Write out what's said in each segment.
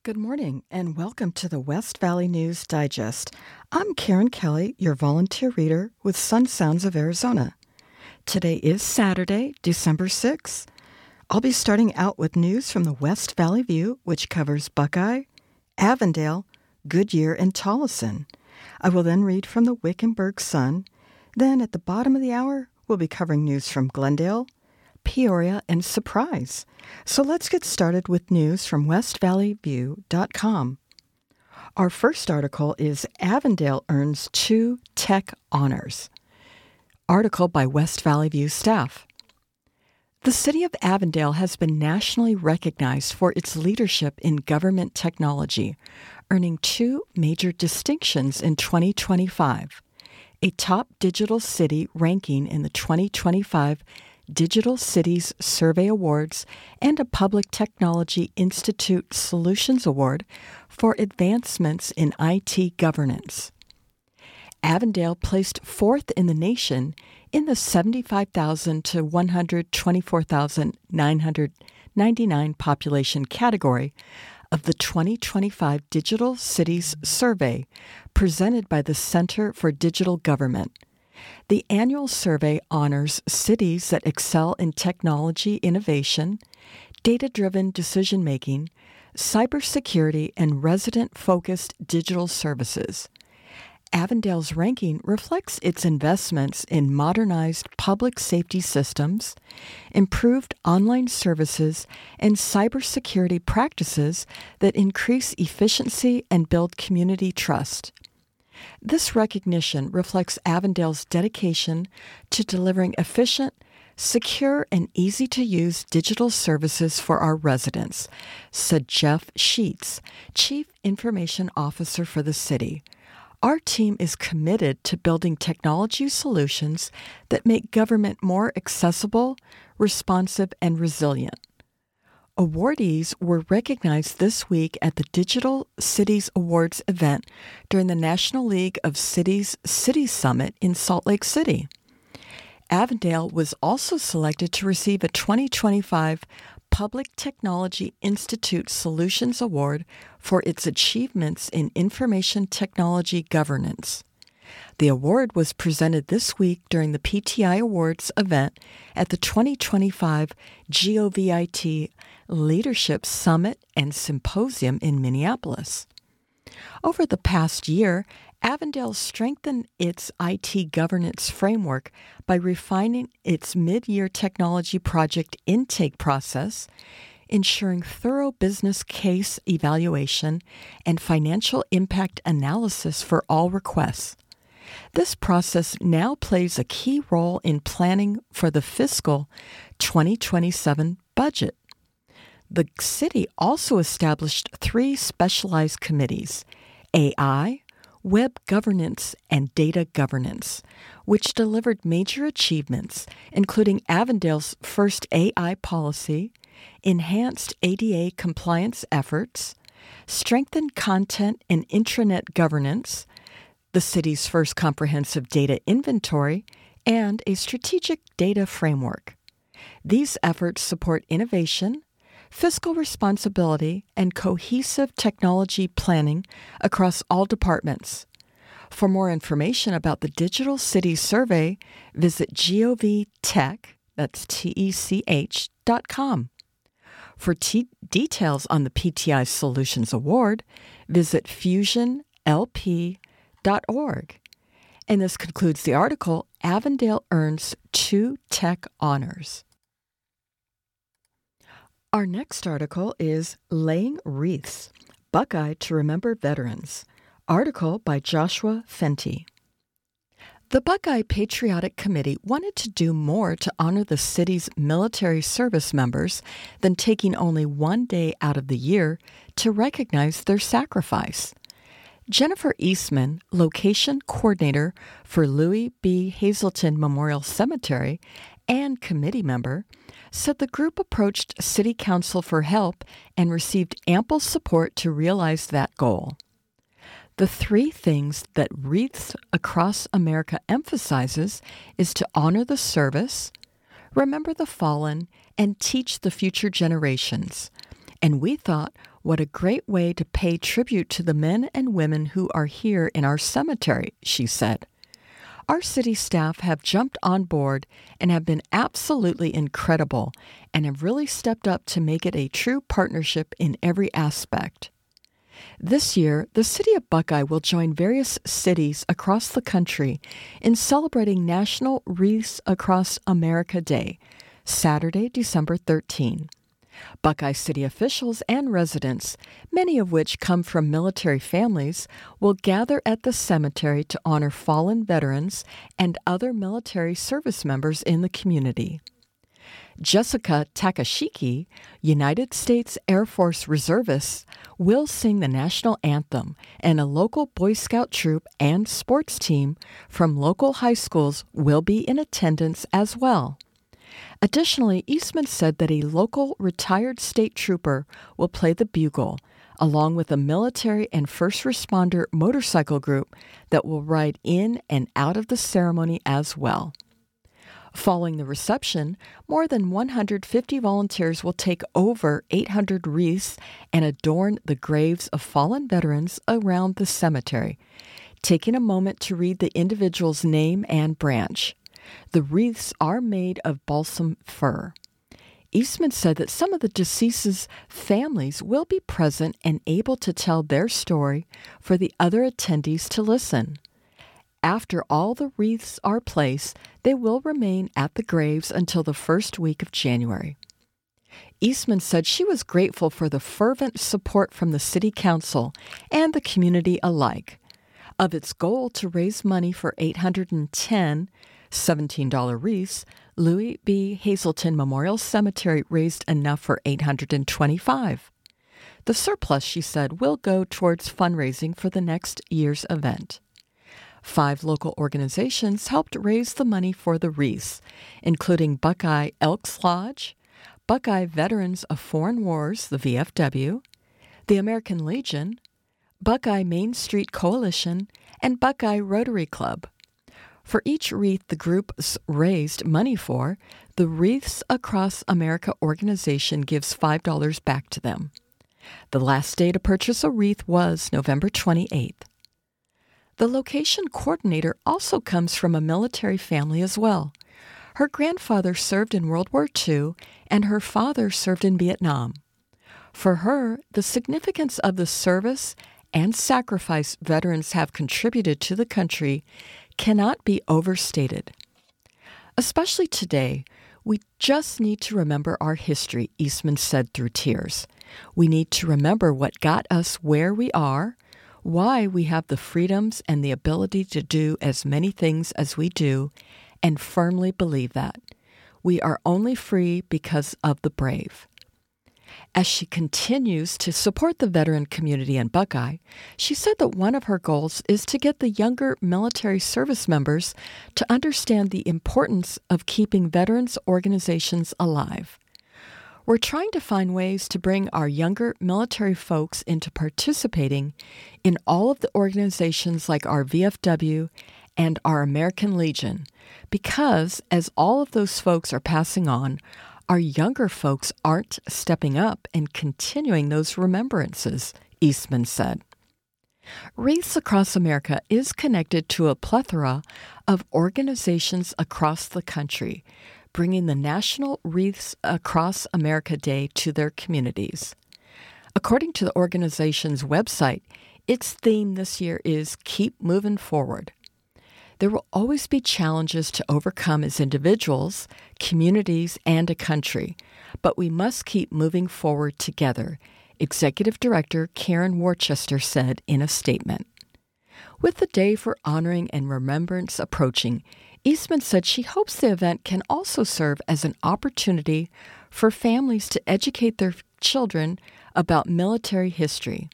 Good morning, and welcome to the West Valley News Digest. I'm Karen Kelly, your volunteer reader with Sun Sounds of Arizona. Today is Saturday, December 6th. I'll be starting out with news from the West Valley View, which covers Buckeye, Avondale, Goodyear, and Tolleson. I will then read from the Wickenburg Sun. Then at the bottom of the hour, we'll be covering news from Glendale, Peoria, and Surprise. So let's get started with news from WestValleyView.com. Our first article is Avondale earns 2 tech honors. Article by West Valley View staff. The city of Avondale has been nationally recognized for its leadership in government technology, earning 2 major distinctions in 2025, a top digital city ranking in the 2025 Digital Cities Survey Awards and a Public Technology Institute Solutions Award for advancements in IT governance. Avondale placed 4th in the nation in the 75,000 to 124,999 population category of the 2025 Digital Cities Survey presented by the Center for Digital Government. The annual survey honors cities that excel in technology innovation, data-driven decision-making, cybersecurity, and resident-focused digital services. Avondale's ranking reflects its investments in modernized public safety systems, improved online services, and cybersecurity practices that increase efficiency and build community trust. This recognition reflects Avondale's dedication to delivering efficient, secure, and easy-to-use digital services for our residents, said Jeff Sheets, Chief Information Officer for the city. Our team is committed to building technology solutions that make government more accessible, responsive, and resilient. Awardees were recognized this week at the Digital Cities Awards event during the National League of Cities City Summit in Salt Lake City. Avondale was also selected to receive a 2025 Public Technology Institute Solutions Award for its achievements in information technology governance. The award was presented this week during the PTI Awards event at the 2025 GOVIT Leadership Summit and Symposium in Minneapolis. Over the past year, Avondale strengthened its IT governance framework by refining its mid-year technology project intake process, ensuring thorough business case evaluation and financial impact analysis for all requests. This process now plays a key role in planning for the fiscal 2027 budget. The city also established 3 specialized committees: AI, Web Governance, and Data Governance, which delivered major achievements, including Avondale's first AI policy, enhanced ADA compliance efforts, strengthened content and intranet governance, the city's first comprehensive data inventory, and a strategic data framework. These efforts support innovation, fiscal responsibility, and cohesive technology planning across all departments. For more information about the Digital Cities Survey, visit govtech, that's tech.com. For details on the PTI Solutions Award, visit fusionlp.org. And this concludes the article, Avondale earns 2 tech honors. Our next article is Laying Wreaths, Buckeye to Remember Veterans. Article by Joshua Fenty. The Buckeye Patriotic Committee wanted to do more to honor the city's military service members than taking only 1 day out of the year to recognize their sacrifice. Jennifer Eastman, location coordinator for Louis B. Hazelton Memorial Cemetery and committee member, said the group approached City Council for help and received ample support to realize that goal. The 3 things that Wreaths Across America emphasizes is to honor the service, remember the fallen, and teach the future generations. And we thought, "What a great way to pay tribute to the men and women who are here in our cemetery," she said. "Our city staff have jumped on board and have been absolutely incredible and have really stepped up to make it a true partnership in every aspect." This year, the city of Buckeye will join various cities across the country in celebrating National Wreaths Across America Day, Saturday, December 13. Buckeye city officials and residents, many of which come from military families, will gather at the cemetery to honor fallen veterans and other military service members in the community. Jessica Takashiki, United States Air Force reservist, will sing the national anthem, and a local Boy Scout troop and sports team from local high schools will be in attendance as well. Additionally, Eastman said that a local retired state trooper will play the bugle, along with a military and first responder motorcycle group that will ride in and out of the ceremony as well. Following the reception, more than 150 volunteers will take over 800 wreaths and adorn the graves of fallen veterans around the cemetery, taking a moment to read the individual's name and branch. The wreaths are made of balsam fir. Eastman said that some of the deceased's families will be present and able to tell their story for the other attendees to listen. After all the wreaths are placed, they will remain at the graves until the first week of January. Eastman said she was grateful for the fervent support from the City Council and the community alike. Of its goal to raise money for 810 $17 wreaths, Louis B. Hazelton Memorial Cemetery raised enough for 825. The surplus, she said, will go towards fundraising for the next year's event. 5 local organizations helped raise the money for the wreaths, including Buckeye Elks Lodge, Buckeye Veterans of Foreign Wars, the VFW, the American Legion, Buckeye Main Street Coalition, and Buckeye Rotary Club. For each wreath the groups raised money for, the Wreaths Across America organization gives $5 back to them. The last day to purchase a wreath was November 28th. The location coordinator also comes from a military family as well. Her grandfather served in World War II, and her father served in Vietnam. For her, the significance of the service and sacrifice veterans have contributed to the country cannot be overstated. Especially today, we just need to remember our history, Eastman said through tears. We need to remember what got us where we are, why we have the freedoms and the ability to do as many things as we do, and firmly believe that. We are only free because of the brave. As she continues to support the veteran community in Buckeye, she said that one of her goals is to get the younger military service members to understand the importance of keeping veterans organizations alive. We're trying to find ways to bring our younger military folks into participating in all of the organizations like our VFW and our American Legion, because as all of those folks are passing on, our younger folks aren't stepping up and continuing those remembrances, Eastman said. Wreaths Across America is connected to a plethora of organizations across the country, bringing the National Wreaths Across America Day to their communities. According to the organization's website, its theme this year is Keep Moving Forward. There will always be challenges to overcome as individuals, communities, and a country, but we must keep moving forward together, Executive Director Karen Worcester said in a statement. With the day for honoring and remembrance approaching, Eastman said she hopes the event can also serve as an opportunity for families to educate their children about military history.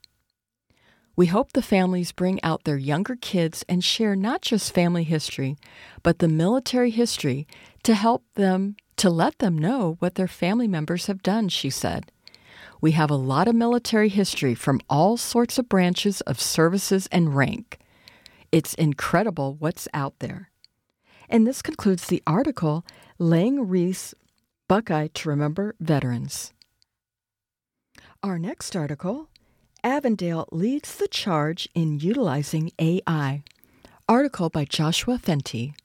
We hope the families bring out their younger kids and share not just family history, but the military history to help them to let them know what their family members have done, she said. We have a lot of military history from all sorts of branches of services and rank. It's incredible what's out there. And this concludes the article, Laying Wreaths, Buckeye to Remember Veterans. Our next article, Avondale leads the charge in utilizing AI. Article by Joshua Fenty.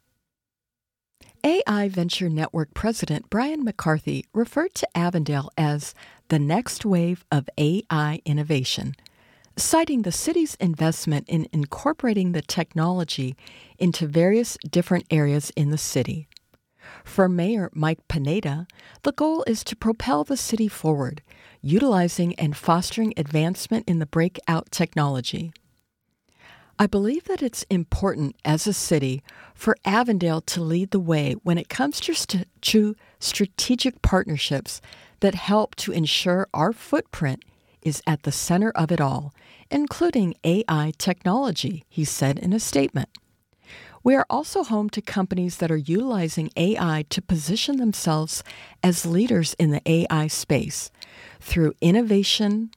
AI Venture Network President Brian McCarthy referred to Avondale as the next wave of AI innovation, citing the city's investment in incorporating the technology into various different areas in the city. For Mayor Mike Pineda, the goal is to propel the city forward, utilizing and fostering advancement in the breakout technology. I believe that it's important as a city for Avondale to lead the way when it comes to strategic partnerships that help to ensure our footprint is at the center of it all, including AI technology, he said in a statement. We are also home to companies that are utilizing AI to position themselves as leaders in the AI space through innovative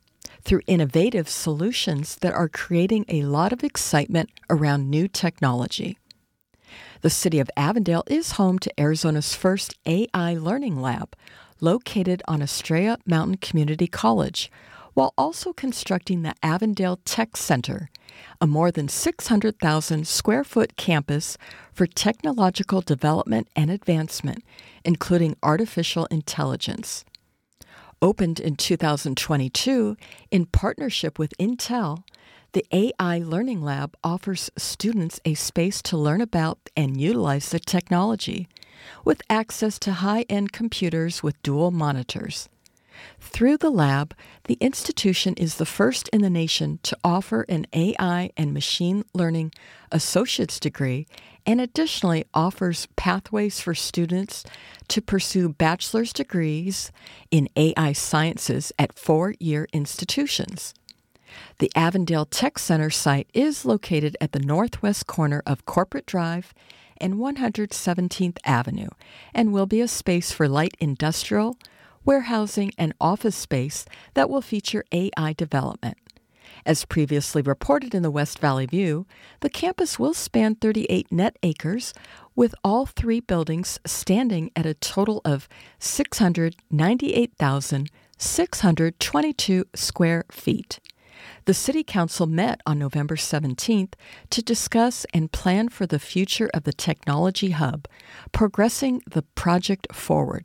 solutions that are creating a lot of excitement around new technology. The city of Avondale is home to Arizona's first AI Learning Lab, located on Estrella Mountain Community College, while also constructing the Avondale Tech Center, a more than 600,000 square foot campus for technological development and advancement, including artificial intelligence. Opened in 2022 in partnership with Intel, the AI Learning Lab offers students a space to learn about and utilize the technology, with access to high-end computers with dual monitors. Through the lab, the institution is the first in the nation to offer an AI and machine learning associate's degree and additionally offers pathways for students to pursue bachelor's degrees in AI sciences at four-year institutions. The Avondale Tech Center site is located at the northwest corner of Corporate Drive and 117th Avenue and will be a space for light industrial, warehousing, and office space that will feature AI development. As previously reported in the West Valley View, the campus will span 38 net acres, with all three buildings standing at a total of 698,622 square feet. The City Council met on November 17th to discuss and plan for the future of the technology hub, progressing the project forward.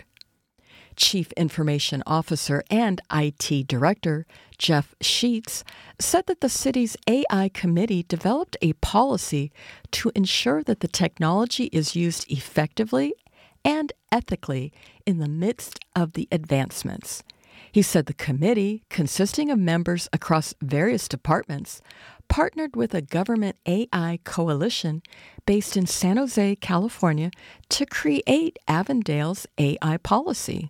Chief Information Officer and IT Director Jeff Sheets said that the city's AI committee developed a policy to ensure that the technology is used effectively and ethically in the midst of the advancements. He said the committee, consisting of members across various departments, partnered with a government AI coalition based in San Jose, California, to create Avondale's AI policy.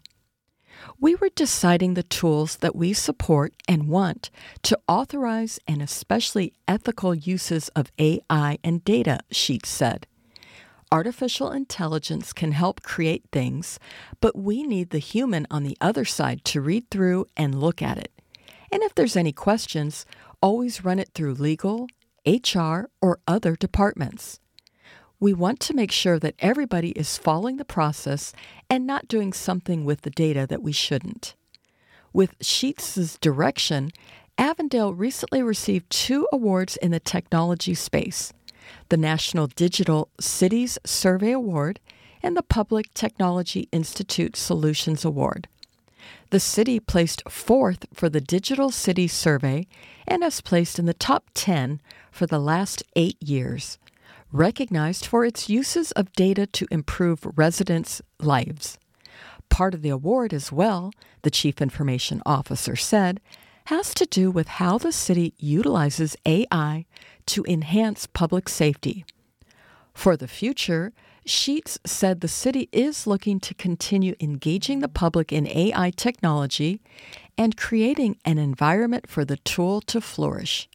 We were deciding the tools that we support and want to authorize and especially ethical uses of AI and data, Sheets said. Artificial intelligence can help create things, but we need the human on the other side to read through and look at it. And if there's any questions, always run it through legal, HR, or other departments. We want to make sure that everybody is following the process and not doing something with the data that we shouldn't. With Sheets' direction, Avondale recently received 2 awards in the technology space: the National Digital Cities Survey Award and the Public Technology Institute Solutions Award. The city placed 4th for the Digital City Survey and has placed in the top 10 for the last 8 years, recognized for its uses of data to improve residents' lives. Part of the award as well, the Chief Information Officer said, has to do with how the city utilizes AI to enhance public safety. For the future, Sheets said the city is looking to continue engaging the public in AI technology and creating an environment for the tool to flourish.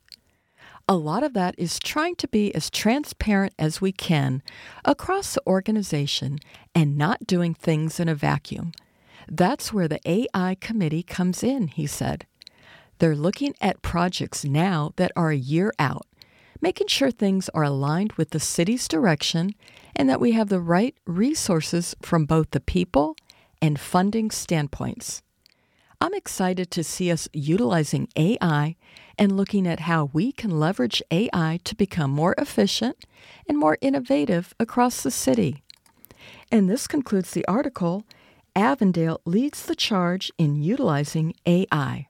A lot of that is trying to be as transparent as we can across the organization and not doing things in a vacuum. That's where the AI committee comes in, he said. They're looking at projects now that are a year out, making sure things are aligned with the city's direction and that we have the right resources from both the people and funding standpoints. I'm excited to see us utilizing AI and looking at how we can leverage AI to become more efficient and more innovative across the city. And this concludes the article, Avondale Leads the Charge in Utilizing AI.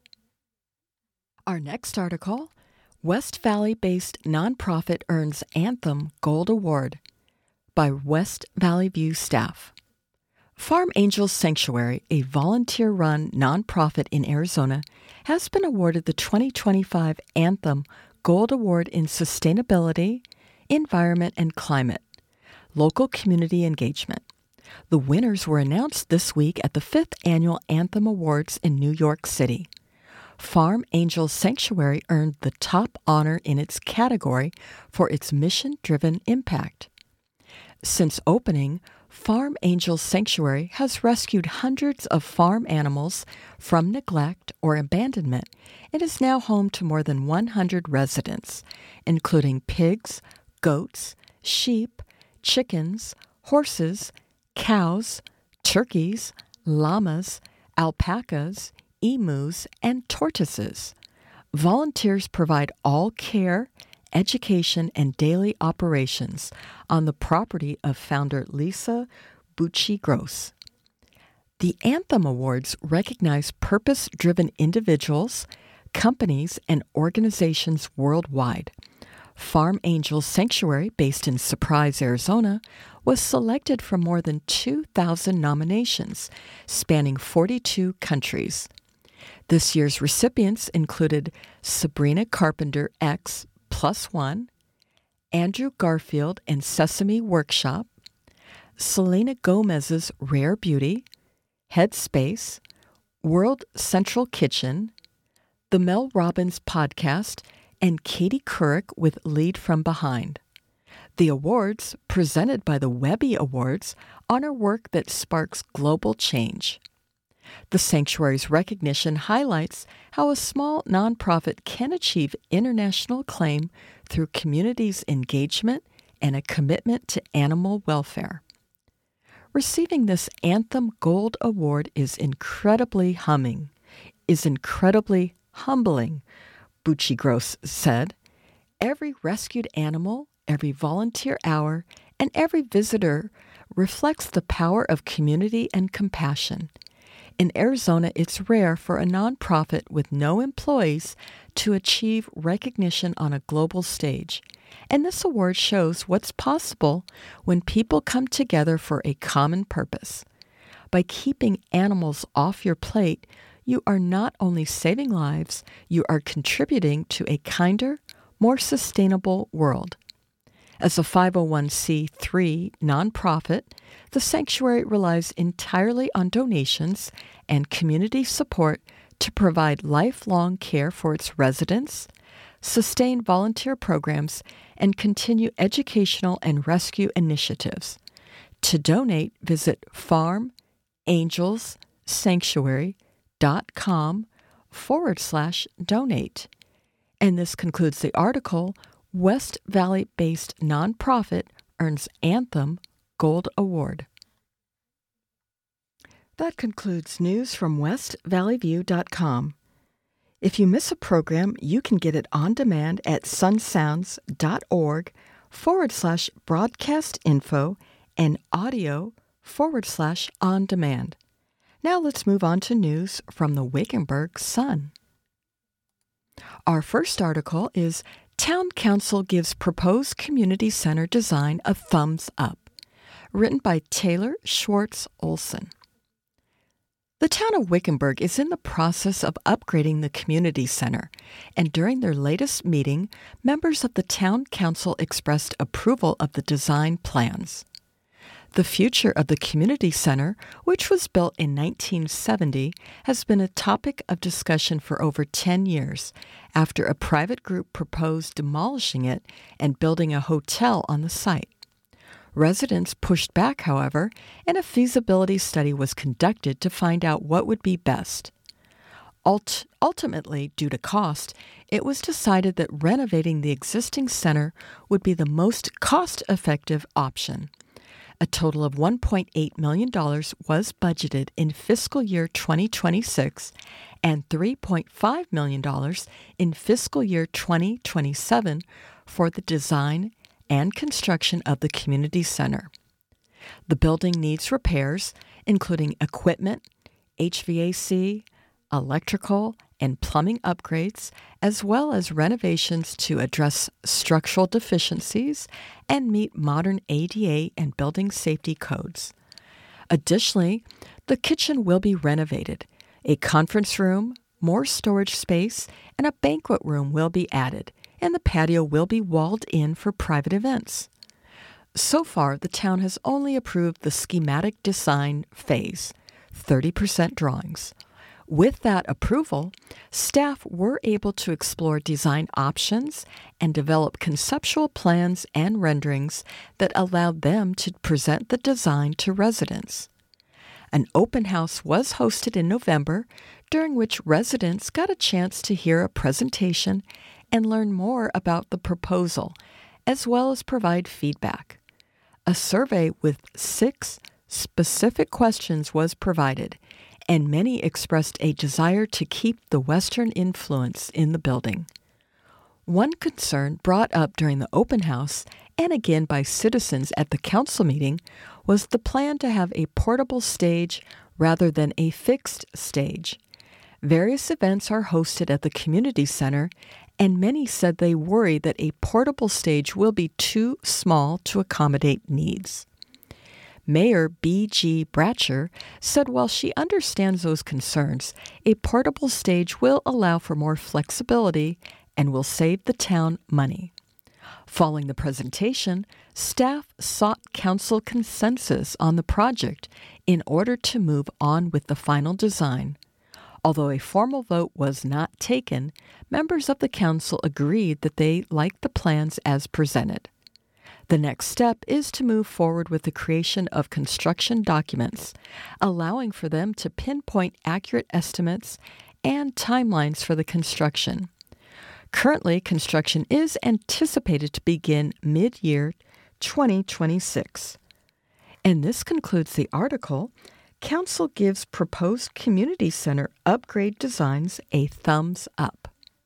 Our next article, West Valley-based nonprofit earns Anthem Gold Award, by West Valley View staff. Farm Angels Sanctuary, a volunteer-run nonprofit in Arizona, has been awarded the 2025 Anthem Gold Award in Sustainability, Environment, and Climate, Local Community Engagement. The winners were announced this week at the 5th Annual Anthem Awards in New York City. Farm Angels Sanctuary earned the top honor in its category for its mission-driven impact. Since opening, Farm Angels Sanctuary has rescued hundreds of farm animals from neglect or abandonment and is now home to more than 100 residents, including pigs, goats, sheep, chickens, horses, cows, turkeys, llamas, alpacas, emus, and tortoises. Volunteers provide all care, education, and daily operations on the property of founder Lisa Bucci-Gross. The Anthem Awards recognize purpose-driven individuals, companies, and organizations worldwide. Farm Angels Sanctuary, based in Surprise, Arizona, was selected from more than 2,000 nominations, spanning 42 countries. This year's recipients included Sabrina Carpenter X +1, Andrew Garfield and Sesame Workshop, Selena Gomez's Rare Beauty, Headspace, World Central Kitchen, the Mel Robbins Podcast, and Katie Couric with Lead From Behind. The awards, presented by the Webby Awards, honor work that sparks global change. The Sanctuary's recognition highlights how a small nonprofit can achieve international acclaim through community's engagement and a commitment to animal welfare. Receiving this Anthem Gold Award is incredibly humbling, Bucci-Gross said. Every rescued animal, every volunteer hour, and every visitor reflects the power of community and compassion. In Arizona, it's rare for a nonprofit with no employees to achieve recognition on a global stage, and this award shows what's possible when people come together for a common purpose. By keeping animals off your plate, you are not only saving lives, you are contributing to a kinder, more sustainable world. As a 501c3 nonprofit, the Sanctuary relies entirely on donations and community support to provide lifelong care for its residents, sustain volunteer programs, and continue educational and rescue initiatives. To donate, visit farmangelsanctuary.com/donate. And this concludes the article, West Valley-based nonprofit earns Anthem Gold Award. That concludes news from westvalleyview.com. If you miss a program, you can get it on demand at sunsounds.org/broadcast info and audio/on demand. Now let's move on to news from the Wickenburg Sun. Our first article is Town Council Gives Proposed Community Center Design a Thumbs Up, written by Taylor Schwartz Olson. The town of Wickenburg is in the process of upgrading the community center, and during their latest meeting, members of the town council expressed approval of the design plans. The future of the community center, which was built in 1970, has been a topic of discussion for over 10 years after a private group proposed demolishing it and building a hotel on the site. Residents pushed back, however, and a feasibility study was conducted to find out what would be best. Ultimately, due to cost, it was decided that renovating the existing center would be the most cost-effective option. A total of $1.8 million was budgeted in fiscal year 2026 and $3.5 million in fiscal year 2027 for the design and construction of the community center. The building needs repairs, including equipment, HVAC, electrical, and plumbing upgrades, as well as renovations to address structural deficiencies and meet modern ADA and building safety codes. Additionally, the kitchen will be renovated. A conference room, more storage space, and a banquet room will be added, and the patio will be walled in for private events. So far, the town has only approved the schematic design phase, 30% drawings. With that approval, staff were able to explore design options and develop conceptual plans and renderings that allowed them to present the design to residents. An open house was hosted in November, during which residents got a chance to hear a presentation and learn more about the proposal, as well as provide feedback. A survey with 6 specific questions was provided, and many expressed a desire to keep the Western influence in the building. One concern brought up during the open house and again by citizens at the council meeting was the plan to have a portable stage rather than a fixed stage. Various events are hosted at the community center, and many said they worry that a portable stage will be too small to accommodate needs. Mayor B.G. Bratcher said while she understands those concerns, a portable stage will allow for more flexibility and will save the town money. Following the presentation, staff sought council consensus on the project in order to move on with the final design. Although a formal vote was not taken, members of the council agreed that they liked the plans as presented. The next step is to move forward with the creation of construction documents, allowing for them to pinpoint accurate estimates and timelines for the construction. Currently, construction is anticipated to begin mid-year 2026. And this concludes the article. Council gives proposed community center upgrade designs a thumbs up.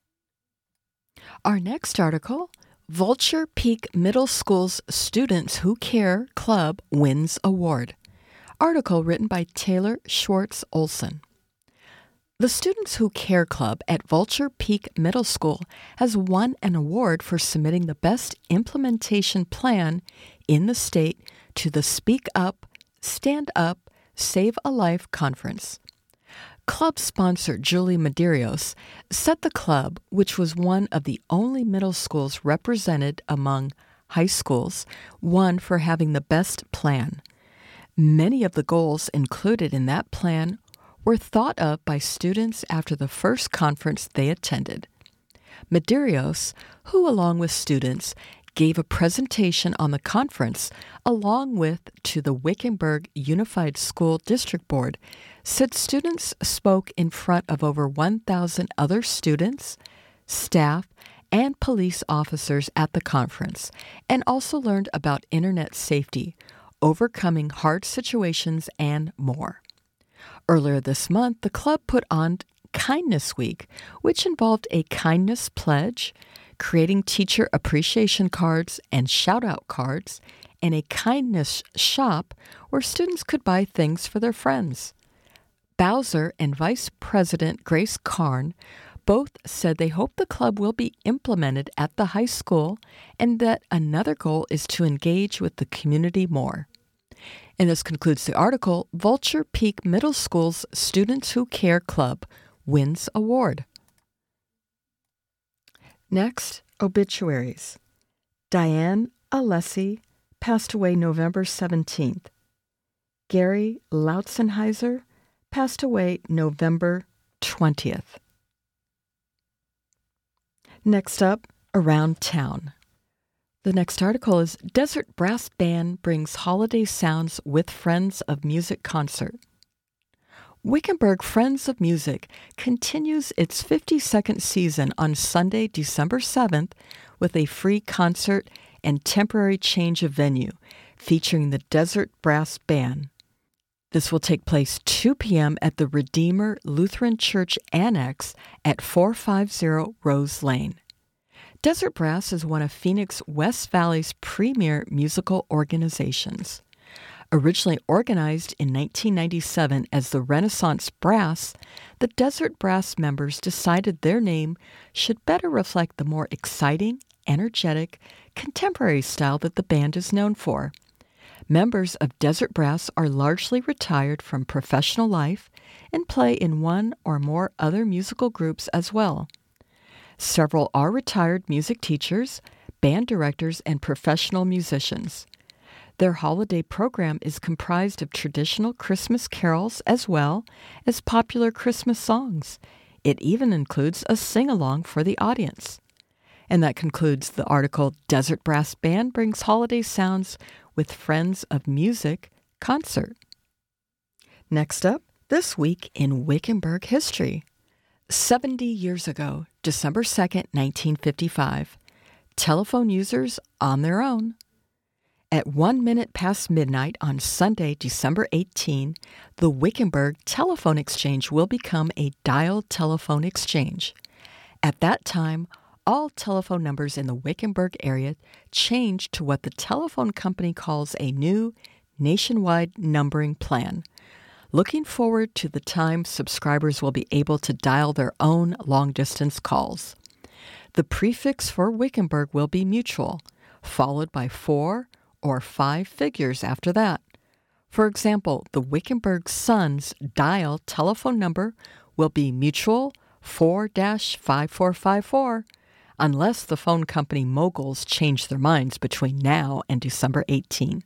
Our next article, Vulture Peak Middle School's Students Who Care Club wins award. Article written by Taylor Schwartz Olson. The Students Who Care Club at Vulture Peak Middle School has won an award for submitting the best implementation plan in the state to the Speak Up, Stand Up, Save a Life conference. Club sponsor Julie Medeiros said the club, which was one of the only middle schools represented among high schools, won for having the best plan. Many of the goals included in that plan were thought of by students after the first conference they attended. Medeiros, who along with students gave a presentation on the conference along with to the Wickenburg Unified School District Board, said students spoke in front of over 1,000 other students, staff, and police officers at the conference, and also learned about internet safety, overcoming hard situations, and more. Earlier this month, the club put on Kindness Week, which involved a kindness pledge, creating teacher appreciation cards and shout-out cards, and a kindness shop where students could buy things for their friends. Bowser and Vice President Grace Karn both said they hope the club will be implemented at the high school and that another goal is to engage with the community more. And this concludes the article, Vulture Peak Middle School's Students Who Care Club wins award. Next, obituaries. Diane Alessi passed away November 17th. Gary Lautzenheiser passed away November 20th. Next up, Around Town. The next article is Desert Brass Band brings holiday sounds with Friends of Music concert. Wickenburg Friends of Music continues its 52nd season on Sunday, December 7th with a free concert and temporary change of venue, featuring the Desert Brass Band. This will take place 2 p.m. at the Redeemer Lutheran Church Annex at 450 Rose Lane. Desert Brass is one of Phoenix West Valley's premier musical organizations. Originally organized in 1997 as the Renaissance Brass, the Desert Brass members decided their name should better reflect the more exciting, energetic, contemporary style that the band is known for. Members of Desert Brass are largely retired from professional life and play in one or more other musical groups as well. Several are retired music teachers, band directors, and professional musicians. Their holiday program is comprised of traditional Christmas carols as well as popular Christmas songs. It even includes a sing-along for the audience. And that concludes the article, Desert Brass Band Brings Holiday Sounds with Friends of Music Concert. Next up, This Week in Wickenburg History. 70 years ago, December 2nd, 1955, telephone users on their own. At 1 minute past midnight on Sunday, December 18, the Wickenburg Telephone Exchange will become a dialed telephone exchange. At that time, all telephone numbers in the Wickenburg area changed to what the telephone company calls a new nationwide numbering plan. Looking forward to the time subscribers will be able to dial their own long-distance calls. The prefix for Wickenburg will be mutual, followed by 4 or 5 figures after that. For example, the Wickenburg Sun's dial telephone number will be mutual 4-5454, unless the phone company moguls change their minds between now and December 18.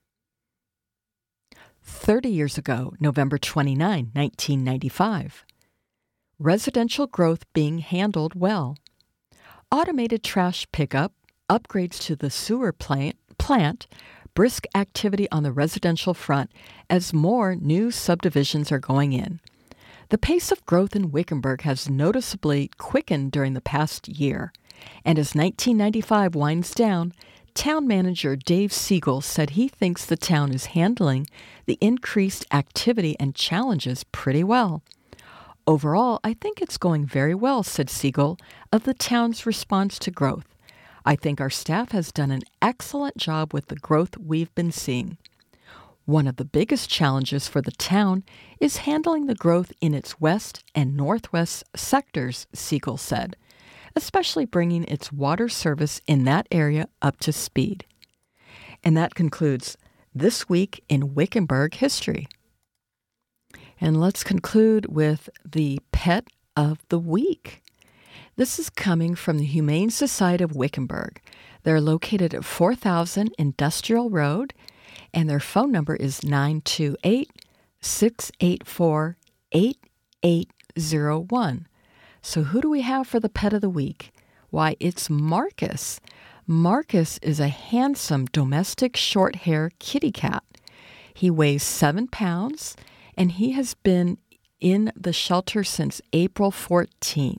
30 years ago, November 29, 1995. Residential growth being handled well. Automated trash pickup, upgrades to the sewer plant, brisk activity on the residential front as more new subdivisions are going in. The pace of growth in Wickenburg has noticeably quickened during the past year, and as 1995 winds down, town manager Dave Siegel said he thinks the town is handling the increased activity and challenges pretty well. Overall, I think it's going very well, said Siegel, of the town's response to growth. I think our staff has done an excellent job with the growth we've been seeing. One of the biggest challenges for the town is handling the growth in its west and northwest sectors, Siegel said, especially bringing its water service in that area up to speed. And that concludes This Week in Wickenburg History. And let's conclude with the Pet of the Week. This is coming from the Humane Society of Wickenburg. They're located at 4000 Industrial Road, and their phone number is 928-684-8801. So who do we have for the Pet of the Week? Why, it's Marcus. Marcus is a handsome domestic short-hair kitty cat. He weighs 7 pounds, and he has been in the shelter since April 14th.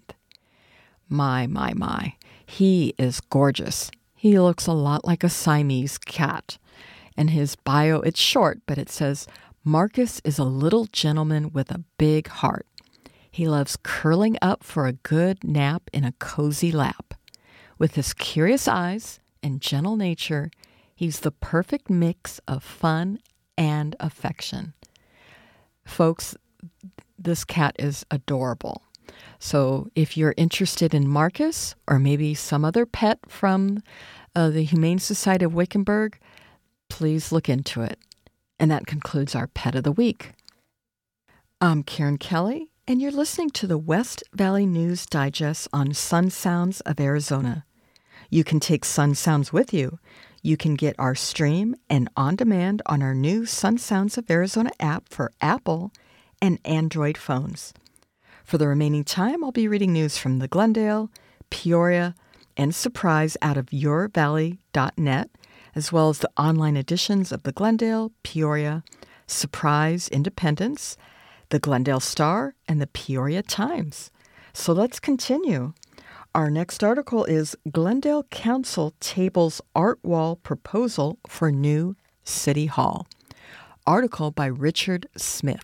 My. He is gorgeous. He looks a lot like a Siamese cat. And his bio, it's short, but it says, Marcus is a little gentleman with a big heart. He loves curling up for a good nap in a cozy lap. With his curious eyes and gentle nature, he's the perfect mix of fun and affection. Folks, this cat is adorable. So if you're interested in Marcus or maybe some other pet from the Humane Society of Wickenburg, please look into it. And that concludes our Pet of the Week. I'm Karen Kelly, and you're listening to the West Valley News Digest on Sun Sounds of Arizona. You can take Sun Sounds with you. You can get our stream and on demand on our new Sun Sounds of Arizona app for Apple and Android phones. For the remaining time, I'll be reading news from the Glendale, Peoria, and Surprise out of yourvalley.net, as well as the online editions of the Glendale, Peoria, Surprise Independence, the Glendale Star, and the Peoria Times. So let's continue. Our next article is Glendale Council tables art wall proposal for new City Hall. Article by Richard Smith.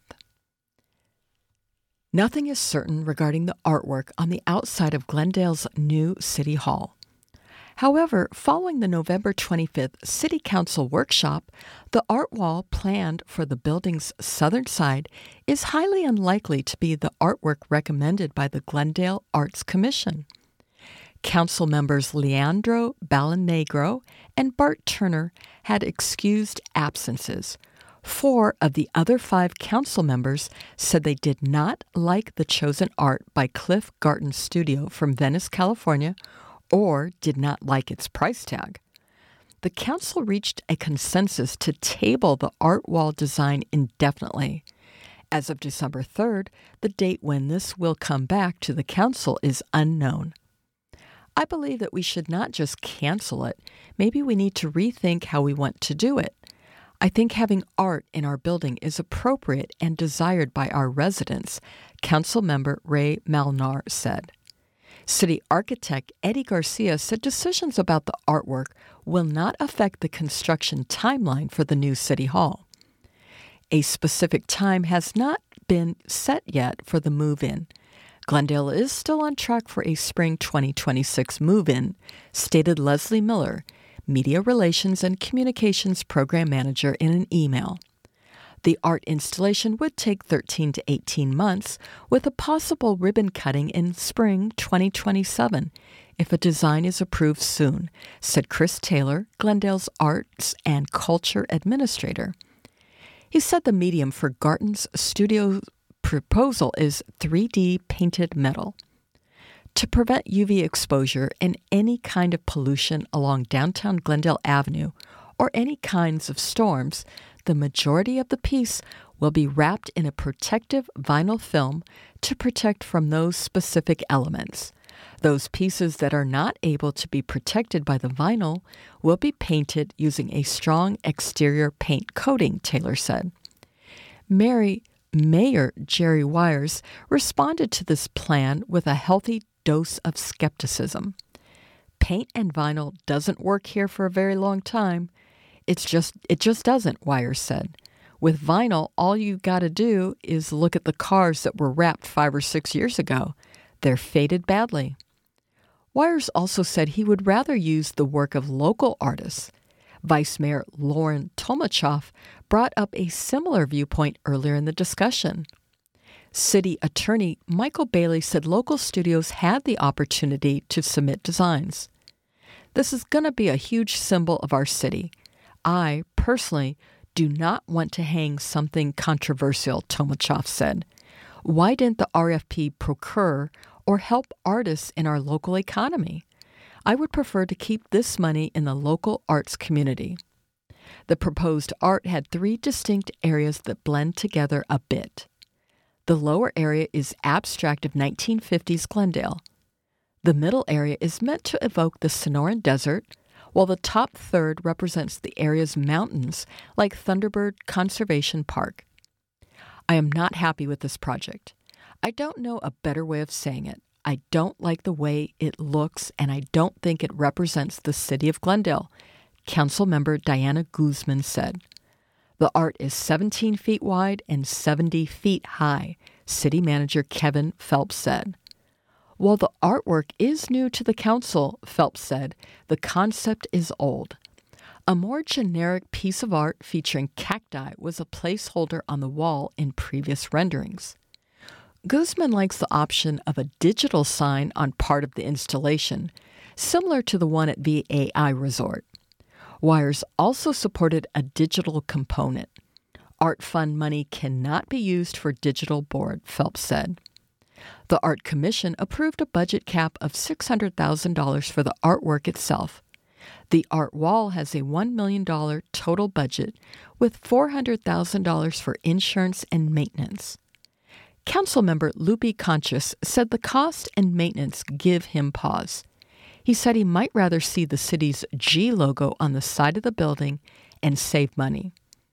Nothing is certain regarding the artwork on the outside of Glendale's new City Hall. However, following the November 25th City Council workshop, the art wall planned for the building's southern side is highly unlikely to be the artwork recommended by the Glendale Arts Commission. Council members Leandro Balanegro and Bart Turner had excused absences. 4 of the other 5 council members said they did not like the chosen art by Cliff Garton Studio from Venice, California, or did not like its price tag. The council reached a consensus to table the art wall design indefinitely. As of December 3rd, the date when this will come back to the council is unknown. I believe that we should not just cancel it. Maybe we need to rethink how we want to do it. I think having art in our building is appropriate and desired by our residents, Council Member Ray Malnar said. City architect Eddie Garcia said decisions about the artwork will not affect the construction timeline for the new City Hall. A specific time has not been set yet for the move-in. Glendale is still on track for a spring 2026 move-in, stated Leslie Miller, Media Relations and Communications Program Manager, in an email. The art installation would take 13 to 18 months, with a possible ribbon cutting in spring 2027 if a design is approved soon, said Chris Taylor, Glendale's Arts and Culture Administrator. He said the medium for Garton's studio proposal is 3D painted metal. To prevent UV exposure and any kind of pollution along downtown Glendale Avenue or any kinds of storms, the majority of the piece will be wrapped in a protective vinyl film to protect from those specific elements. Those pieces that are not able to be protected by the vinyl will be painted using a strong exterior paint coating, Taylor said. Mayor Jerry Wires responded to this plan with a healthy dose of skepticism. Paint and vinyl doesn't work here for a very long time. It just doesn't, Wires said. With vinyl, all you got to do is look at the cars that were wrapped 5 or 6 years ago. They're faded badly. Wires also said he would rather use the work of local artists. Vice Mayor Lauren Tomachoff brought up a similar viewpoint earlier in the discussion. City Attorney Michael Bailey said local studios had the opportunity to submit designs. This is going to be a huge symbol of our city. I, personally, do not want to hang something controversial, Tomachoff said. Why didn't the RFP procure or help artists in our local economy? I would prefer to keep this money in the local arts community. The proposed art had 3 distinct areas that blend together a bit. The lower area is abstract of 1950s Glendale. The middle area is meant to evoke the Sonoran Desert, while the top third represents the area's mountains, like Thunderbird Conservation Park. I am not happy with this project. I don't know a better way of saying it. I don't like the way it looks, and I don't think it represents the city of Glendale, Councilmember Diana Guzman said. The art is 17 feet wide and 70 feet high, City Manager Kevin Phelps said. While the artwork is new to the council, Phelps said, the concept is old. A more generic piece of art featuring cacti was a placeholder on the wall in previous renderings. Guzman likes the option of a digital sign on part of the installation, similar to the one at VAI Resort. Wires also supported a digital component. Art fund money cannot be used for digital board, Phelps said. The Art Commission approved a budget cap of $600,000 for the artwork itself. The art wall has a $1 million total budget, with $400,000 for insurance and maintenance. Councilmember Lupe Conchas said the cost and maintenance give him pause. He said he might rather see the city's G logo on the side of the building and save money.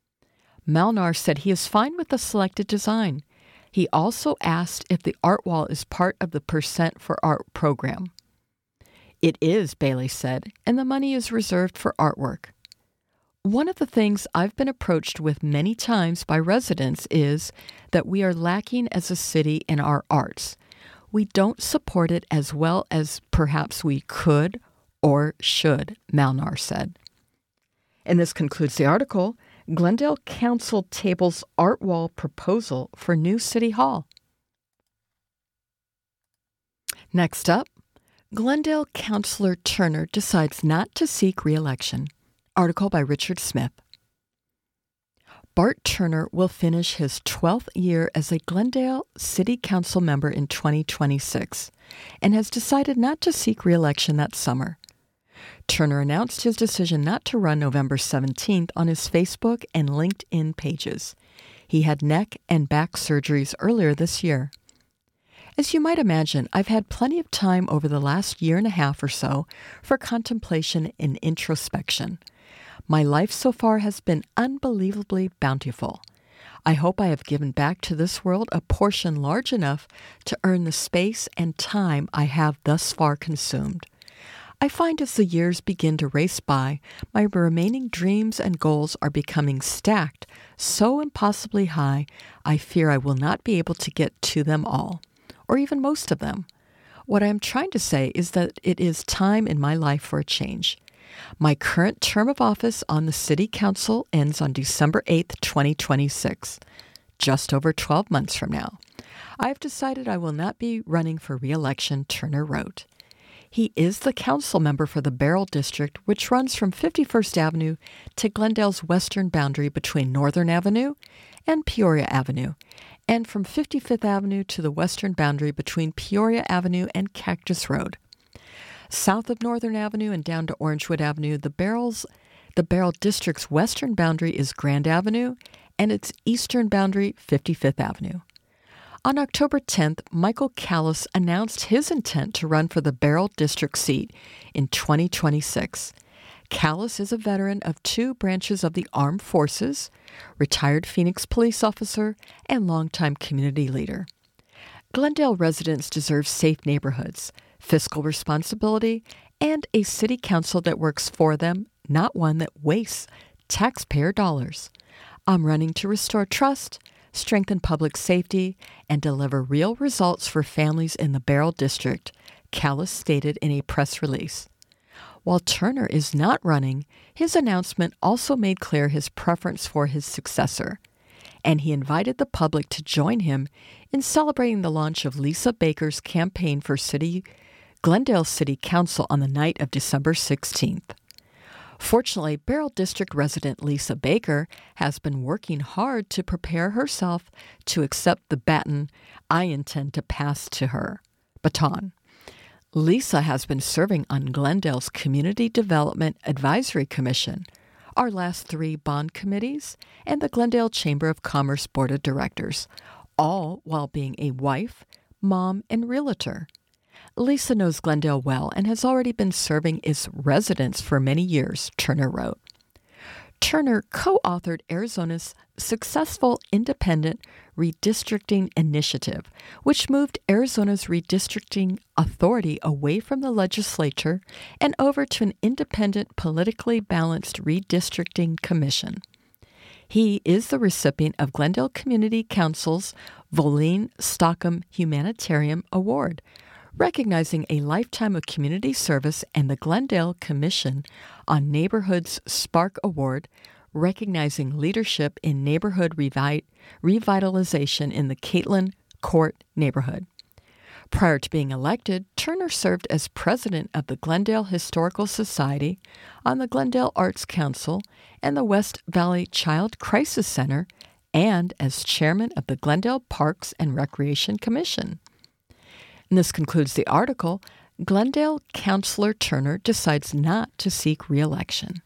Malnar said he is fine with the selected design. He also asked if the art wall is part of the Percent for Art program. It is, Bailey said, and the money is reserved for artwork. One of the things I've been approached with many times by residents is that we are lacking as a city in our arts. We don't support it as well as perhaps we could or should, Malnar said. And this concludes the article, Glendale Council tables art wall proposal for new City Hall. Next up, Glendale Councilor Turner decides not to seek re-election. Article by Richard Smith. Bart Turner will finish his 12th year as a Glendale City Council member in 2026 and has decided not to seek re-election that summer. Turner announced his decision not to run November 17th on his Facebook and LinkedIn pages. He had neck and back surgeries earlier this year. As you might imagine, I've had plenty of time over the last year and a half or so for contemplation and introspection. My life so far has been unbelievably bountiful. I hope I have given back to this world a portion large enough to earn the space and time I have thus far consumed. I find as the years begin to race by, my remaining dreams and goals are becoming stacked so impossibly high, I fear I will not be able to get to them all, or even most of them. What I am trying to say is that it is time in my life for a change. My current term of office on the City Council ends on December 8th, 2026, just over 12 months from now. I have decided I will not be running for re-election, Turner wrote. He is the council member for the Beryl District, which runs from 51st Avenue to Glendale's western boundary between Northern Avenue and Peoria Avenue, and from 55th Avenue to the western boundary between Peoria Avenue and Cactus Road. South of Northern Avenue and down to Orangewood Avenue, the Beryl District's western boundary is Grand Avenue, and its eastern boundary, 55th Avenue. On October 10th, Michael Callis announced his intent to run for the Beryl District seat in 2026. Callis is a veteran of two branches of the armed forces, retired Phoenix police officer, and longtime community leader. Glendale residents deserve safe neighborhoods, fiscal responsibility, and a city council that works for them, not one that wastes taxpayer dollars. I'm running to restore trust, strengthen public safety, and deliver real results for families in the Beryl District, Callis stated in a press release. While Turner is not running, his announcement also made clear his preference for his successor, and he invited the public to join him in celebrating the launch of Lisa Baker's campaign for Glendale City Council on the night of December 16th. Fortunately, Beryl District resident Lisa Baker has been working hard to prepare herself to accept the baton I intend to pass to her. Baton. Lisa has been serving on Glendale's Community Development Advisory Commission, our last 3 bond committees, and the Glendale Chamber of Commerce Board of Directors, all while being a wife, mom, and realtor. Lisa knows Glendale well and has already been serving its residents for many years, Turner wrote. Turner co-authored Arizona's successful independent redistricting initiative, which moved Arizona's redistricting authority away from the legislature and over to an independent, politically balanced redistricting commission. He is the recipient of Glendale Community Council's Volene Stockham Humanitarian Award, recognizing a lifetime of community service, and the Glendale Commission on Neighborhood's Spark Award, recognizing leadership in neighborhood revitalization in the Caitlin Court neighborhood. Prior to being elected, Turner served as president of the Glendale Historical Society, on the Glendale Arts Council, and the West Valley Child Crisis Center, and as chairman of the Glendale Parks and Recreation Commission. And this concludes the article, Glendale Councilor Turner decides not to seek re-election.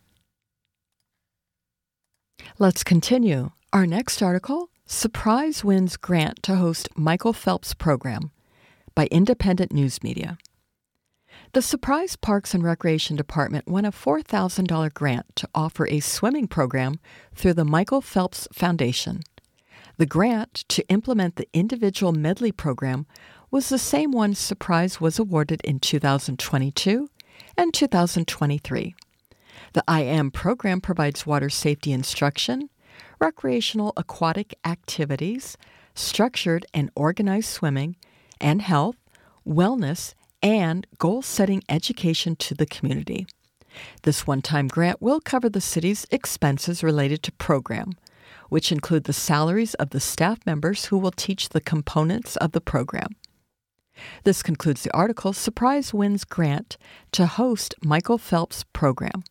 Let's continue. Our next article, Surprise Wins Grant to Host Michael Phelps Program, by Independent News Media. The Surprise Parks and Recreation Department won a $4,000 grant to offer a swimming program through the Michael Phelps Foundation. The grant to implement the individual medley program was the same one Surprise was awarded in 2022 and 2023. The I AM program provides water safety instruction, recreational aquatic activities, structured and organized swimming, and health, wellness, and goal-setting education to the community. This one-time grant will cover the city's expenses related to program, which include the salaries of the staff members who will teach the components of the program. This concludes the article, Surprise Wins Grant to Host Michael Phelps Program.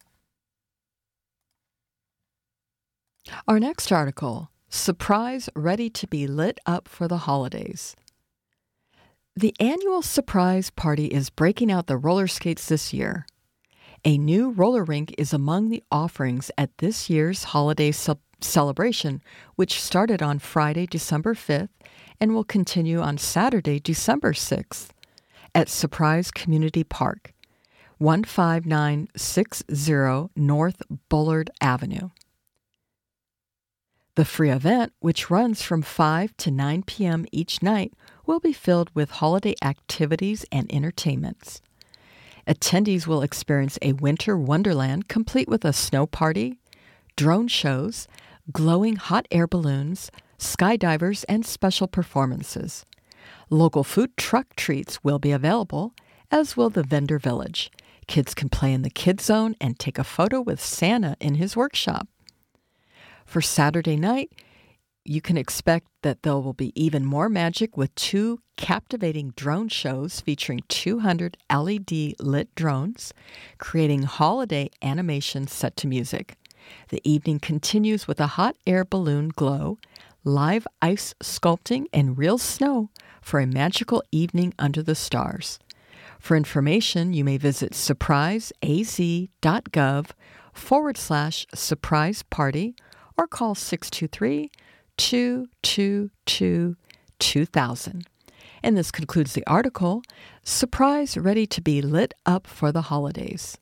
Our next article, Surprise Ready to be Lit Up for the Holidays. The annual Surprise Party is breaking out the roller skates this year. A new roller rink is among the offerings at this year's holiday celebration, which started on Friday, December 5th, and will continue on Saturday, December 6th, at Surprise Community Park, 15960 North Bullard Avenue. The free event, which runs from 5 to 9 p.m. each night, will be filled with holiday activities and entertainments. Attendees will experience a winter wonderland complete with a snow party, drone shows, glowing hot air balloons, skydivers, and special performances. Local food truck treats will be available, as will the vendor village. Kids can play in the Kids Zone and take a photo with Santa in his workshop. For Saturday night, you can expect that there will be even more magic with 2 captivating drone shows featuring 200 LED lit drones, creating holiday animation set to music. The evening continues with a hot air balloon glow, live ice sculpting, and real snow for a magical evening under the stars. For information, you may visit surpriseaz.gov/surprise party or call 623-222-2000. And this concludes the article, Surprise Ready to be Lit Up for the Holidays.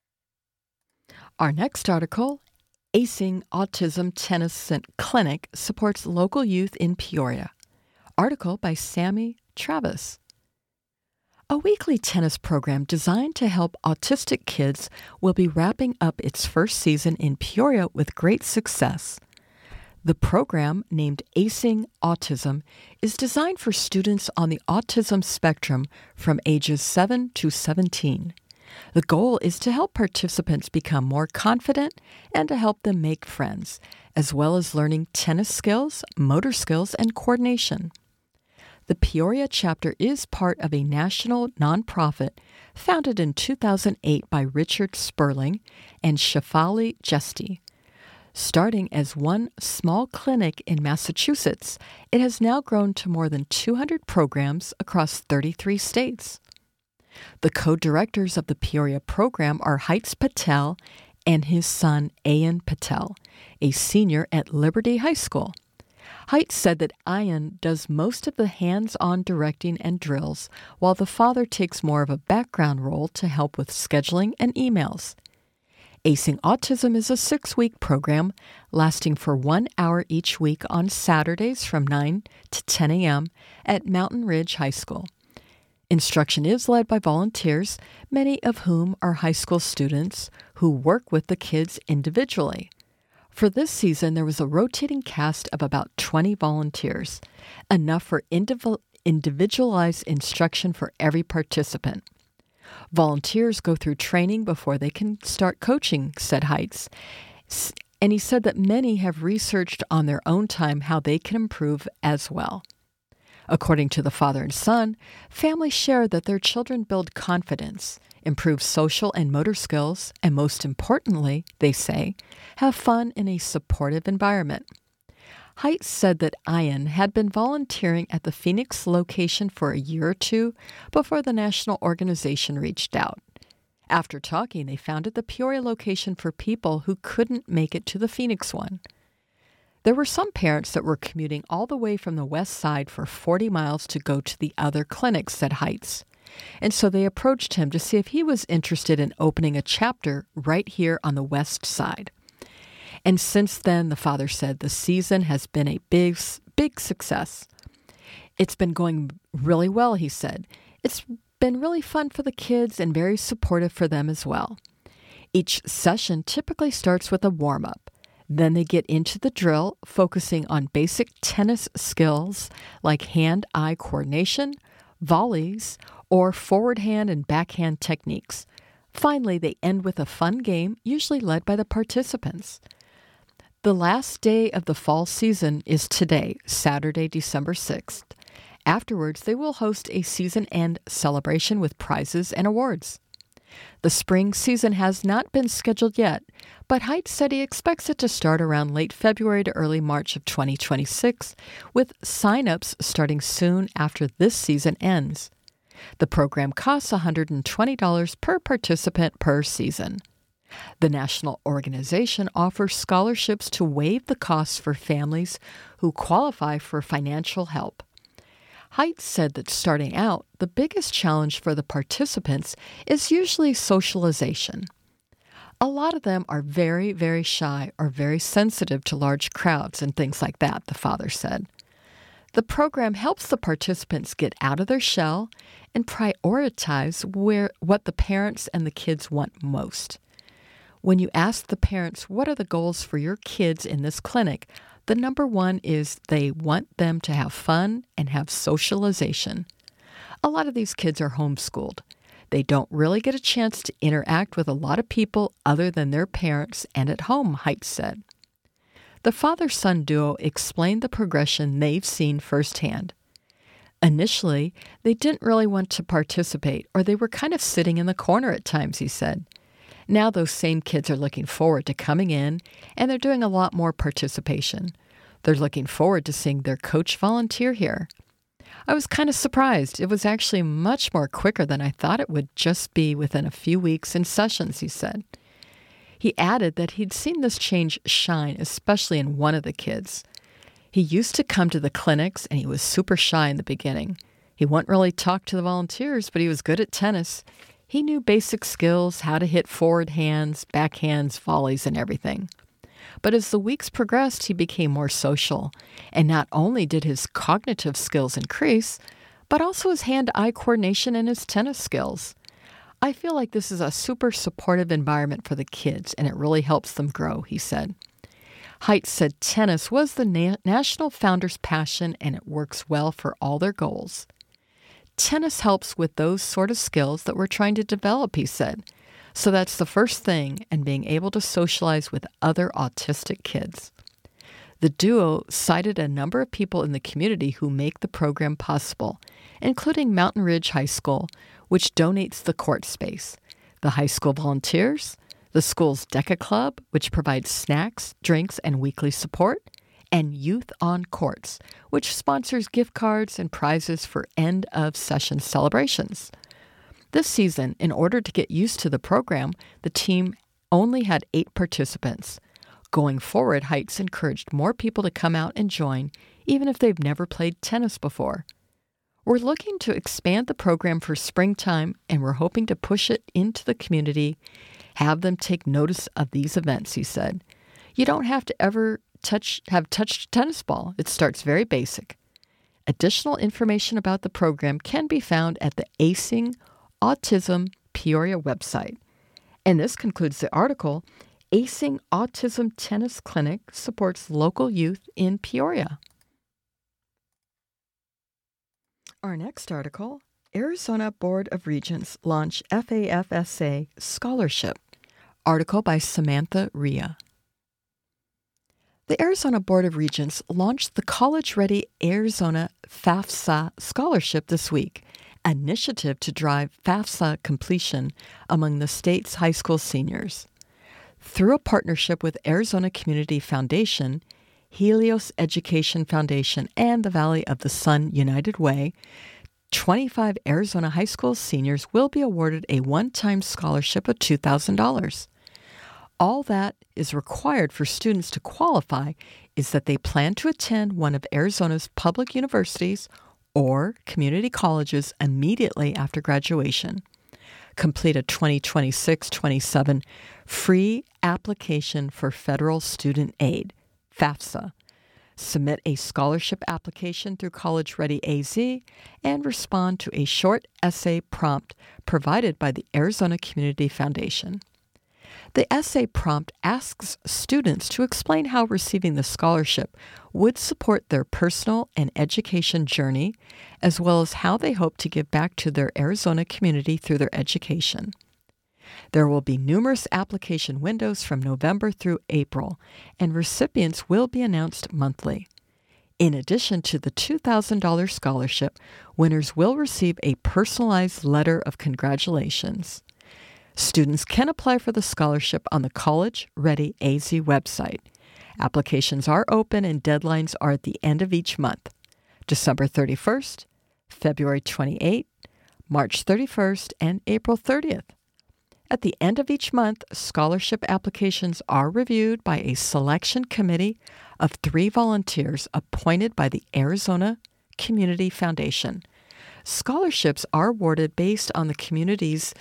Our next article, Acing Autism Tennis Clinic Supports Local Youth in Peoria. Article by Sammy Travis. A weekly tennis program designed to help autistic kids will be wrapping up its first season in Peoria with great success. The program, named Acing Autism, is designed for students on the autism spectrum from ages 7 to 17. The goal is to help participants become more confident and to help them make friends, as well as learning tennis skills, motor skills, and coordination. The Peoria chapter is part of a national nonprofit founded in 2008 by Richard Sperling and Shefali Jesti. Starting as one small clinic in Massachusetts, it has now grown to more than 200 programs across 33 states. The co-directors of the Peoria program are Heights Patel and his son Ayan Patel, a senior at Liberty High School. Heights said that Ayan does most of the hands-on directing and drills, while the father takes more of a background role to help with scheduling and emails. Acing Autism is a 6-week program lasting for 1 hour each week on Saturdays from 9 to 10 a.m. at Mountain Ridge High School. Instruction is led by volunteers, many of whom are high school students who work with the kids individually. For this season, there was a rotating cast of about 20 volunteers, enough for individualized instruction for every participant. Volunteers go through training before they can start coaching, said Heights. And he said that many have researched on their own time how they can improve as well. According to the father and son, families share that their children build confidence, improve social and motor skills, and most importantly, they say, have fun in a supportive environment. Heights said that Ayan had been volunteering at the Phoenix location for a year or two before the national organization reached out. After talking, they founded the Peoria location for people who couldn't make it to the Phoenix one. There were some parents that were commuting all the way from the west side for 40 miles to go to the other clinics, said Heights. And so they approached him to see if he was interested in opening a chapter right here on the west side. And since then, the father said, the season has been a big success. It's been going really well, he said. It's been really fun for the kids and very supportive for them as well. Each session typically starts with a warm-up. Then they get into the drill, focusing on basic tennis skills like hand-eye coordination, volleys, or forward hand and backhand techniques. Finally, they end with a fun game, usually led by the participants. The last day of the fall season is today, Saturday, December 6th. Afterwards, they will host a season-end celebration with prizes and awards. The spring season has not been scheduled yet, but Height said he expects it to start around late February to early March of 2026, with sign-ups starting soon after this season ends. The program costs $120 per participant per season. The national organization offers scholarships to waive the costs for families who qualify for financial help. Height said that starting out, the biggest challenge for the participants is usually socialization. A lot of them are very, very shy or very sensitive to large crowds and things like that, the father said. The program helps the participants get out of their shell and prioritize what the parents and the kids want most. When you ask the parents what are the goals for your kids in this clinic, the number one is they want them to have fun and have socialization. A lot of these kids are homeschooled. They don't really get a chance to interact with a lot of people other than their parents and at home, Height said. The father-son duo explained the progression they've seen firsthand. Initially, they didn't really want to participate, or they were kind of sitting in the corner at times, he said. Now those same kids are looking forward to coming in, and they're doing a lot more participation. They're looking forward to seeing their coach volunteer here. I was kind of surprised. It was actually much more quicker than I thought it would, just be within a few weeks in sessions, he said. He added that he'd seen this change shine, especially in one of the kids. He used to come to the clinics, and he was super shy in the beginning. He wouldn't really talk to the volunteers, but he was good at tennis. He knew basic skills, how to hit forward hands, backhands, volleys, and everything. But as the weeks progressed, he became more social, and not only did his cognitive skills increase, but also his hand-eye coordination and his tennis skills. I feel like this is a super supportive environment for the kids, and it really helps them grow, he said. Height said tennis was the national founder's passion, and it works well for all their goals. Tennis helps with those sort of skills that we're trying to develop, he said. So that's the first thing, and being able to socialize with other autistic kids. The duo cited a number of people in the community who make the program possible, including Mountain Ridge High School, which donates the court space, the high school volunteers, the school's DECA Club, which provides snacks, drinks, and weekly support, and Youth on Courts, which sponsors gift cards and prizes for end-of-session celebrations. This season, in order to get used to the program, the team only had 8 participants. Going forward, Heights encouraged more people to come out and join, even if they've never played tennis before. We're looking to expand the program for springtime, and we're hoping to push it into the community, have them take notice of these events, he said. You don't have to ever have touched a tennis ball. It starts very basic. Additional information about the program can be found at the Acing Autism Peoria website. And this concludes the article, Acing Autism Tennis Clinic Supports Local Youth in Peoria. Our next article, Arizona Board of Regents launch FAFSA Scholarship. Article by Samantha Rhea. The Arizona Board of Regents launched the College Ready Arizona FAFSA Scholarship this week, an initiative to drive FAFSA completion among the state's high school seniors. Through a partnership with Arizona Community Foundation, Helios Education Foundation, and the Valley of the Sun United Way, 25 Arizona high school seniors will be awarded a one-time scholarship of $2,000. All that is required for students to qualify is that they plan to attend one of Arizona's public universities or community colleges immediately after graduation. Complete a 2026-27 free application for federal student aid, FAFSA. Submit a scholarship application through College Ready AZ and respond to a short essay prompt provided by the Arizona Community Foundation. The essay prompt asks students to explain how receiving the scholarship would support their personal and education journey, as well as how they hope to give back to their Arizona community through their education. There will be numerous application windows from November through April, and recipients will be announced monthly. In addition to the $2,000 scholarship, winners will receive a personalized letter of congratulations. Students can apply for the scholarship on the College Ready AZ website. Applications are open and deadlines are at the end of each month: December 31st, February 28th, March 31st, and April 30th. At the end of each month, scholarship applications are reviewed by a selection committee of 3 volunteers appointed by the Arizona Community Foundation. Scholarships are awarded based on the committee's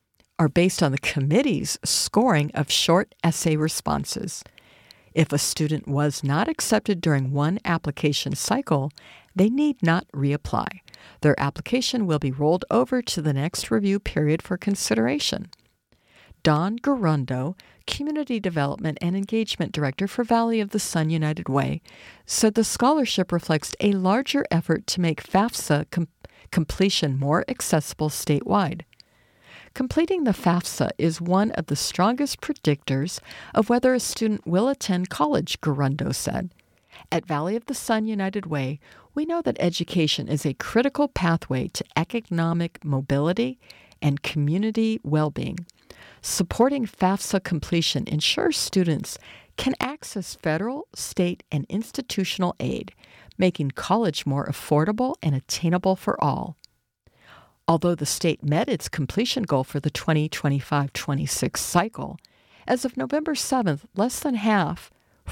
scoring of short essay responses. If a student was not accepted during one application cycle, they need not reapply. Their application will be rolled over to the next review period for consideration. Don Garundo, Community Development and Engagement Director for Valley of the Sun United Way, said the scholarship reflects a larger effort to make FAFSA completion more accessible statewide. Completing the FAFSA is one of the strongest predictors of whether a student will attend college, Garundo said. At Valley of the Sun United Way, we know that education is a critical pathway to economic mobility and community well-being. Supporting FAFSA completion ensures students can access federal, state, and institutional aid, making college more affordable and attainable for all. Although the state met its completion goal for the 2025-26 cycle, as of November 7th, less than half,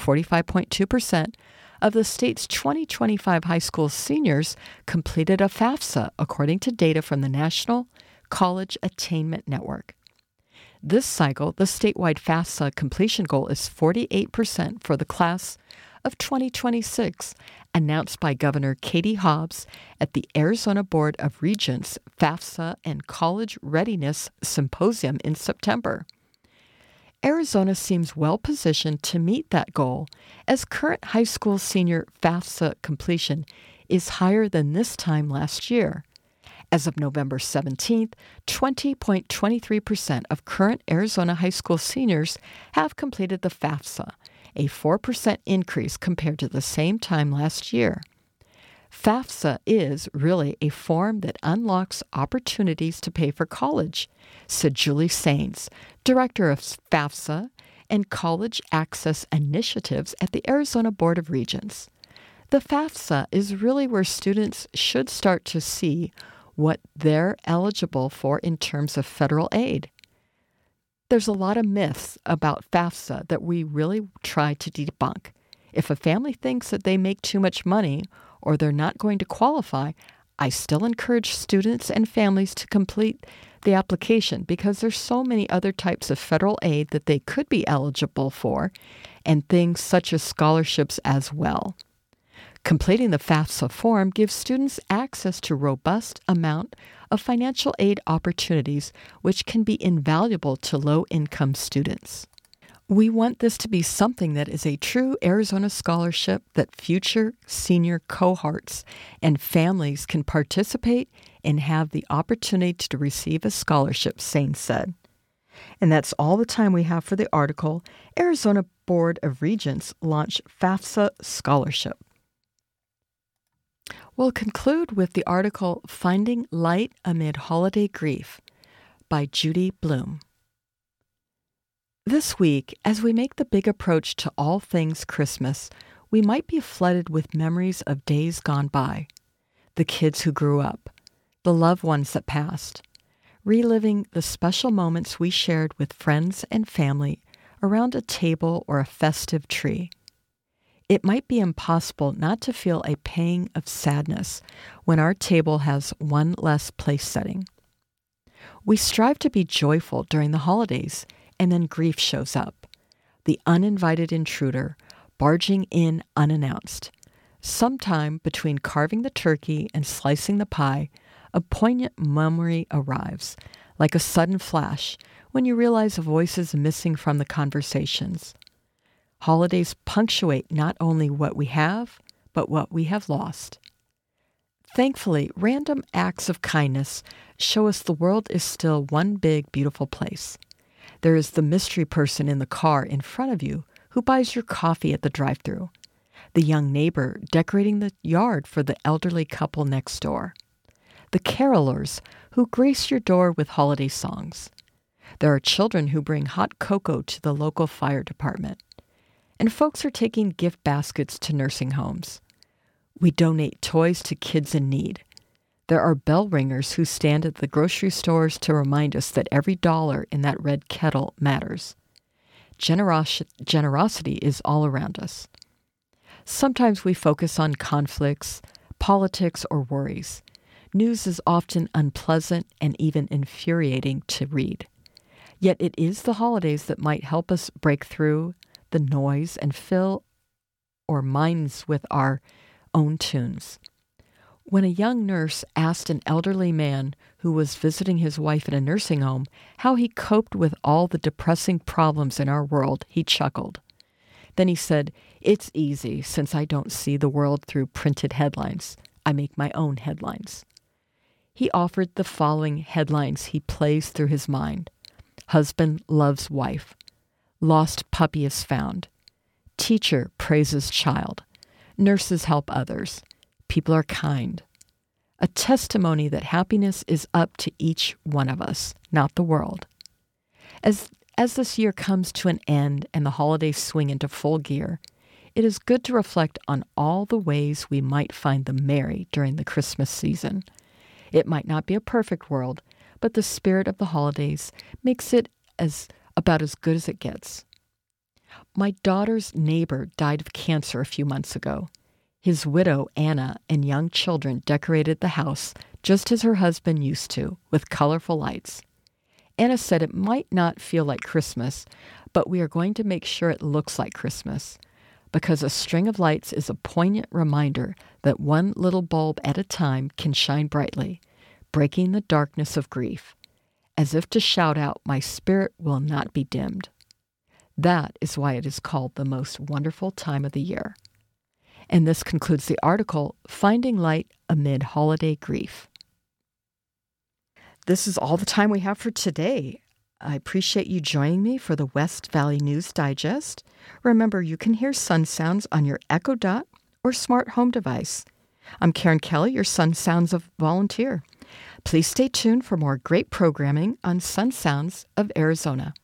45.2%, of the state's 2025 high school seniors completed a FAFSA, according to data from the National College Attainment Network. This cycle, the statewide FAFSA completion goal is 48% for the class of 2026, announced by Governor Katie Hobbs at the Arizona Board of Regents FAFSA and College Readiness Symposium in September. Arizona seems well positioned to meet that goal, as current high school senior FAFSA completion is higher than this time last year. As of November 17th, 20.23% of current Arizona high school seniors have completed the FAFSA, a 4% increase compared to the same time last year. FAFSA is really a form that unlocks opportunities to pay for college, said Julie Sains, Director of FAFSA and College Access Initiatives at the Arizona Board of Regents. The FAFSA is really where students should start to see what they're eligible for in terms of federal aid. There's a lot of myths about FAFSA that we really try to debunk. If a family thinks that they make too much money or they're not going to qualify, I still encourage students and families to complete the application because there's so many other types of federal aid that they could be eligible for, and things such as scholarships as well. Completing the FAFSA form gives students access to a robust amount of financial aid opportunities, which can be invaluable to low-income students. We want this to be something that is a true Arizona scholarship that future senior cohorts and families can participate and have the opportunity to receive a scholarship, Sains said. And that's all the time we have for the article, Arizona Board of Regents Launch FAFSA Scholarship. We'll conclude with the article Finding Light Amid Holiday Grief by Judy Bloom. This week, as we make the big approach to all things Christmas, we might be flooded with memories of days gone by, the kids who grew up, the loved ones that passed, reliving the special moments we shared with friends and family around a table or a festive tree. It might be impossible not to feel a pang of sadness when our table has one less place setting. We strive to be joyful during the holidays, and then grief shows up, the uninvited intruder barging in unannounced. Sometime between carving the turkey and slicing the pie, a poignant memory arrives, like a sudden flash when you realize a voice is missing from the conversations. Holidays punctuate not only what we have, but what we have lost. Thankfully, random acts of kindness show us the world is still one big, beautiful place. There is the mystery person in the car in front of you who buys your coffee at the drive-thru, the young neighbor decorating the yard for the elderly couple next door, the carolers who grace your door with holiday songs. There are children who bring hot cocoa to the local fire department, and folks are taking gift baskets to nursing homes. We donate toys to kids in need. There are bell ringers who stand at the grocery stores to remind us that every dollar in that red kettle matters. Generosity is all around us. Sometimes we focus on conflicts, politics, or worries. News is often unpleasant and even infuriating to read. Yet it is the holidays that might help us break through the noise and fill our minds with our own tunes. When a young nurse asked an elderly man who was visiting his wife in a nursing home how he coped with all the depressing problems in our world, he chuckled. Then he said, "It's easy since I don't see the world through printed headlines. I make my own headlines." He offered the following headlines he plays through his mind. Husband loves wife. Lost puppy is found. Teacher praises child. Nurses help others. People are kind. A testimony that happiness is up to each one of us, not the world. As this year comes to an end and the holidays swing into full gear, it is good to reflect on all the ways we might find the merry during the Christmas season. It might not be a perfect world, but the spirit of the holidays makes it about as good as it gets. My daughter's neighbor died of cancer a few months ago. His widow, Anna, and young children decorated the house just as her husband used to, with colorful lights. Anna said it might not feel like Christmas, but we are going to make sure it looks like Christmas, because a string of lights is a poignant reminder that one little bulb at a time can shine brightly, breaking the darkness of grief, as if to shout out, "My spirit will not be dimmed." That is why it is called the most wonderful time of the year. And this concludes the article, Finding Light Amid Holiday Grief. This is all the time we have for today. I appreciate you joining me for the West Valley News Digest. Remember, you can hear Sun Sounds on your Echo Dot or smart home device. I'm Karen Kelly, your Sun Sounds of volunteer. Please stay tuned for more great programming on Sun Sounds of Arizona.